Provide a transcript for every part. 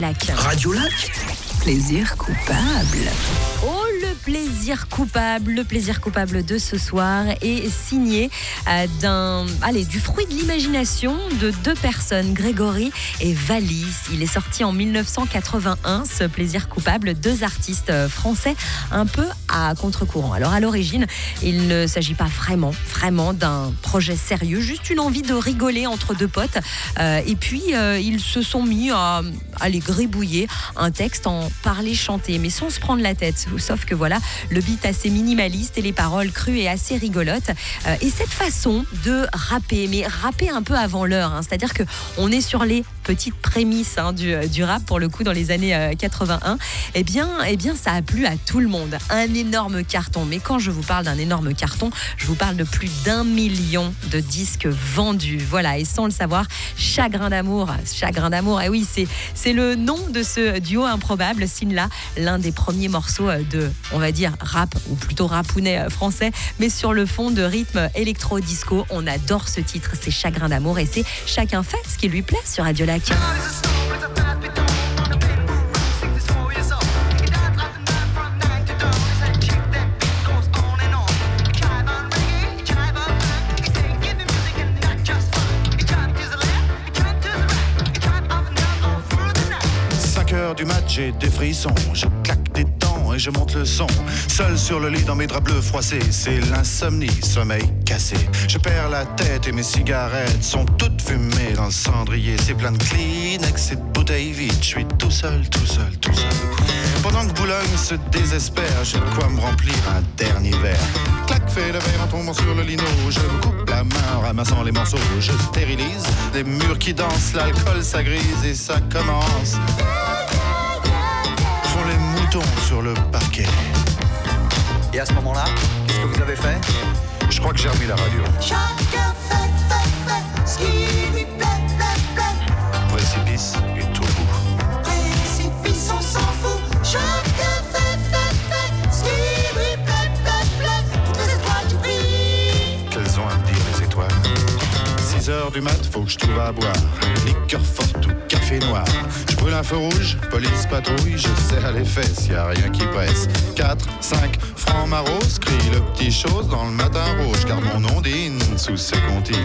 Radio Lac, plaisir coupable. Oh, le plaisir coupable de ce soir est signé du fruit de l'imagination de deux personnes, Grégory et Valis. Il est sorti en 1981, ce plaisir coupable, deux artistes français un peu à contre-courant. Alors à l'origine, il ne s'agit pas vraiment d'un projet sérieux, juste une envie de rigoler entre deux potes. Et puis ils se sont mis à les gribouiller un texte en parler chanter, mais sans se prendre la tête. Sauf que voilà, le beat assez minimaliste et les paroles crues et assez rigolotes. Et cette façon de rapper, mais rapper un peu avant l'heure, c'est-à-dire qu'on est sur les petites prémices du rap pour le coup dans les années 81. Eh bien, ça a plu à tout le monde. Un énorme carton. Mais quand je vous parle d'un énorme carton, je vous parle de plus d'1 million de disques vendus. Voilà, et sans le savoir, Chagrin d'amour. Et oui, c'est le nom de ce duo improbable, signe là l'un des premiers morceaux de, on va dire, rap, ou plutôt rapounet français, mais sur le fond de rythme électro-disco. On adore ce titre, c'est Chagrin d'amour, et c'est Chacun fait ce qui lui plaît sur Radio Lac. 5h du mat, j'ai des frissons, je claque des dents et je monte le son. Seul sur le lit dans mes draps bleus froissés, c'est l'insomnie, sommeil cassé. Je perds la tête et mes cigarettes sont toutes fumées dans le cendrier. C'est plein de Kleenex et de bouteilles vides, je suis tout seul. Pendant que Boulogne se désespère, j'ai de quoi me remplir un dernier verre. Clac, fait le verre en tombant sur le lino. Je me coupe la main en ramassant les morceaux. Je stérilise les murs qui dansent, l'alcool ça grise et ça commence. Font les moutons sur le parquet. Et à ce moment-là, qu'est-ce que vous avez fait ? Je crois que j'ai remis la radio. Chacun fait ce qui lui plaît. Précipice et tout bout. Précipice, on s'en fout. Chacun fait ce qui lui plaît. Toutes les étoiles qui brillent. Qu'elles ont à me dire les étoiles. 6h du mat, faut que je trouve à boire. Liqueur forte ou café noir. Je brûle un feu rouge, police patrouille. Je serre les fesses, y a rien qui presse. 4, 5, francs maros, crie le petit chose dans le matin rouge. Car mon ondine sous ses comptines.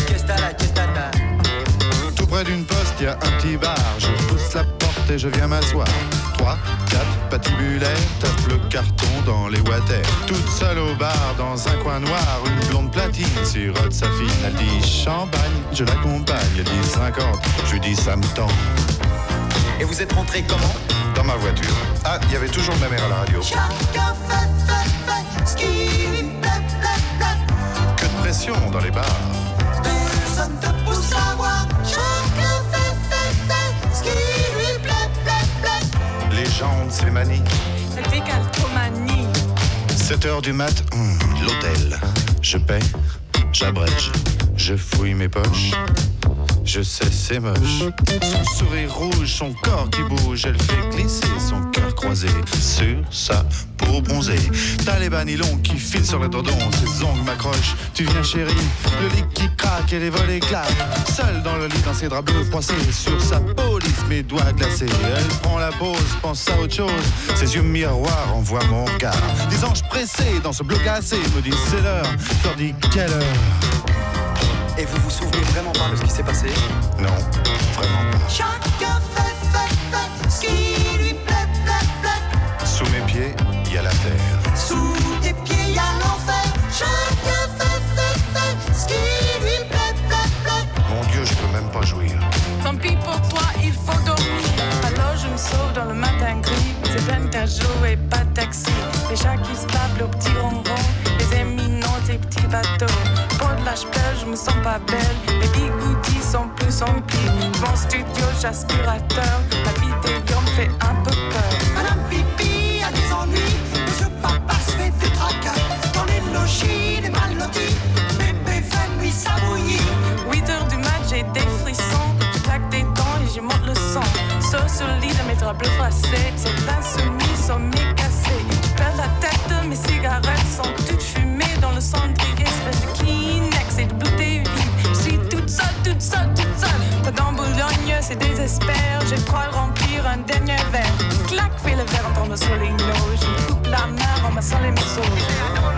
Tout près d'une poste, y a un petit bar. Je pousse la porte et je viens m'asseoir. 3, 4, patibulaire, tape le carton dans les water. Toute seule au bar, dans un coin noir, une blonde platine sirote sa fille. Elle dit champagne, je l'accompagne. Elle dit 50, je lui dis ça me tend. Et vous êtes rentré comment ? Dans ma voiture. Ah, il y avait toujours ma mère à la radio. Chacun fait ce qui lui plaît. Que de pression dans les bars. Personne te pousse à voir. Chacun fait ce qui lui plaît. Les gens de ces manies. La décalcomanie. 7h du mat, l'hôtel. Je paie, j'abrège, je fouille mes poches. Je sais, c'est moche. Son sourire rouge, son corps qui bouge. Elle fait glisser son cœur croisé sur sa peau bronzée. T'as les bas nylons qui filent sur le dodon. Ses ongles m'accrochent. Tu viens chérie, le lit qui craque et les volets claquent. Seule dans le lit, dans ses draps bleus froissés. Sur sa peau lisse, mes doigts glacés. Elle prend la pause, pense à autre chose. Ses yeux miroirs envoient mon regard. Des anges pressés dans ce bleu glacé me disent c'est l'heure. Je leur dis quelle heure. Et vous vous souvenez vraiment pas de ce qui s'est passé ? Non, vraiment pas. Chacun fait ce qui lui plaît. Sous mes pieds, il y a la terre. Sous tes pieds, il y a l'enfer. Chacun fait ce qui lui plaît. Mon Dieu, je peux même pas jouir. Tant pis pour toi, il faut dormir. Alors je me sauve dans le matin gris. C'est plein de et pas de taxi. Les chats qui se tablent au petit ronron. Les éminents, des petits bateaux. Pour de l'âge pleure, je me sens pas belle. Les bigoudis sont plus emplis. Mon studio, j'aspirateur. La vidéo me fait un peu peur. Madame Pipi a des ennuis. Monsieur Papa se fait des tracas. Dans les logis, les mal lotis. Bébé fait lui ça bouillit. 8h du mat, j'ai des frissons. Je claque des dents et je monte le son. Sur le lit de mes draps bleus froissés. C'est insoumis, sommeil cassé. Je perds la tête, mes cigarettes sont toutes fumées dans le cendrier. Espèce de Kleenex et de bouteilles vides. Je suis toute seule. Dans Boulogne, se désespère, je crois le remplir un dernier verre. Clac, fait le verre, entend le soleil, je coupe la mer en massant les morceaux.